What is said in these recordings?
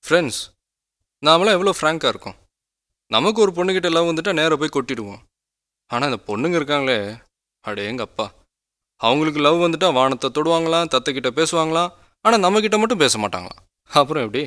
Friends நாமெல்லாம் எவ்வளோ ஃப்ராங்காக இருக்கோம். நமக்கு ஒரு பொண்ணுக்கிட்ட லவ் வந்துட்டா நேராக போய் கொட்டிடுவோம். ஆனால் இந்த பொண்ணுங்க இருக்காங்களே, அடேங்கப்பா, அவங்களுக்கு லவ் வந்துட்டா வானத்தை தொடுவாங்களாம், தத்தைக்கிட்ட பேசுவாங்களாம், ஆனால் நம்மக்கிட்ட மட்டும் பேச மாட்டாங்களாம். அப்புறம் எப்படி?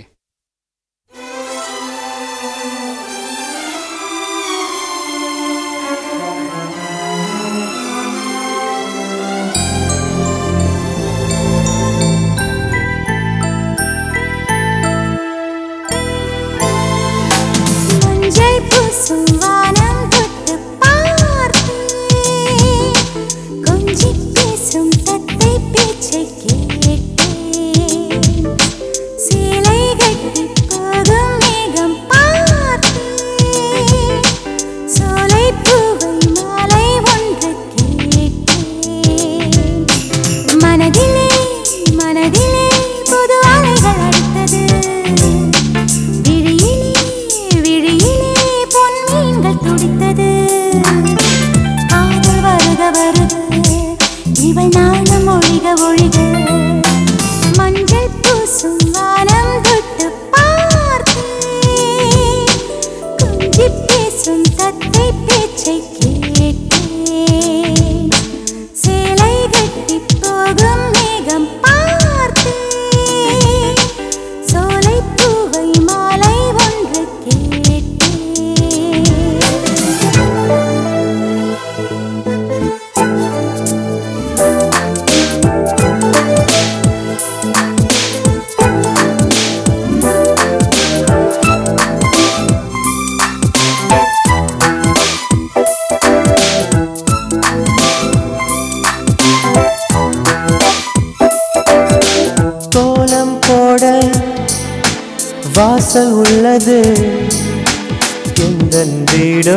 வாசல் உள்ளது எந்தன் வீடோ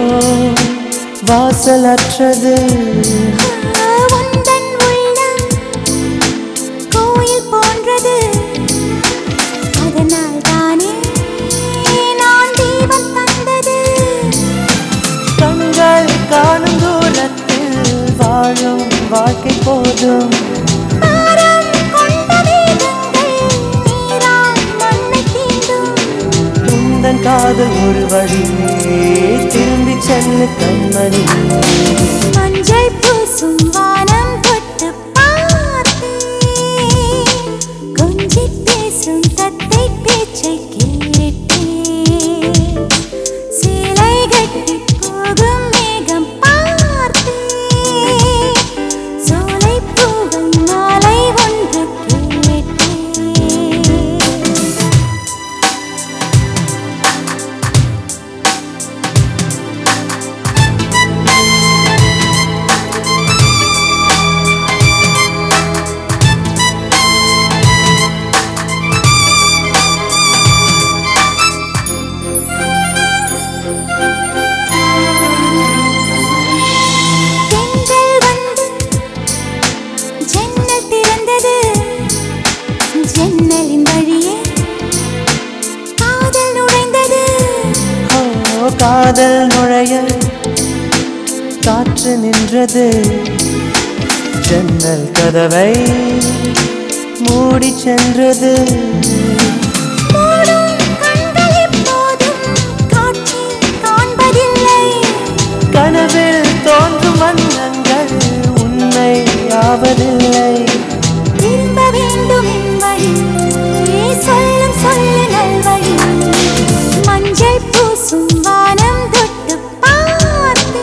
வாசல் அற்றது. கோயில் போன்றது, அதனால் தானே நான் தீபம் தந்தது. கண்கள் காணும் தூரத்தில் வாழும் வாழ்க்கை போதும். காதல் ஒரு வழியே திரும்பி செல்ல கண்மணி. மஞ்சள் பூசும் வானம் தொட்டு பார்த்து கொஞ்சி பேசும் தத்தை பேச்சை கேட்டு சேலை கட்டி போகும் மேகம் பார்த்து சோலை பூவை மாலை ஒன்று கேட்டு. ஜன்னலின் வழியே காதல் நுழைந்தது. காதல் நுழைய காற்று நின்றது. ஜன்னல் கதவை மூடி சென்றது. கனவில் தோன்றும் வண்ணங்கள் உண்மை ஆவதில்லை. திரும்ப வேண்டும் என் வழி, சொல்லும் சொல்லு நல்வழி. மஞ்சள் பூசும் வானம் தொட்டு பார்த்து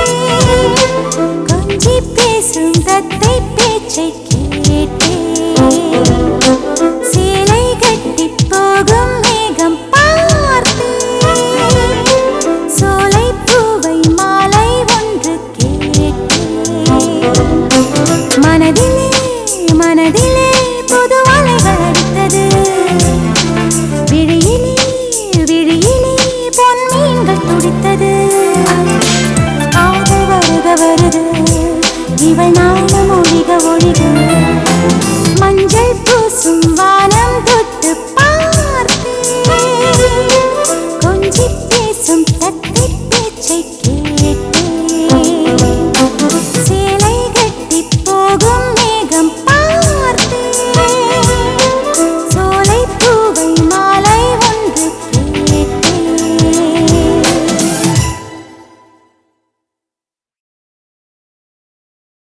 கொஞ்சி பேசும் தத்தை பேச்சை கேட்டு சேலை கட்டி போகும் மேகம் பார்த்து சோலை பூவை மாலை ஒன்று கேட்டு. மனதிலே மனதிலே புது அலைகள் அடித்தது. விழியிலே விழியிலே பொன் மீன்கள் துடித்தது. காதல் வருக வருது, இவள் நாளும் ஒழிக ஒழிக.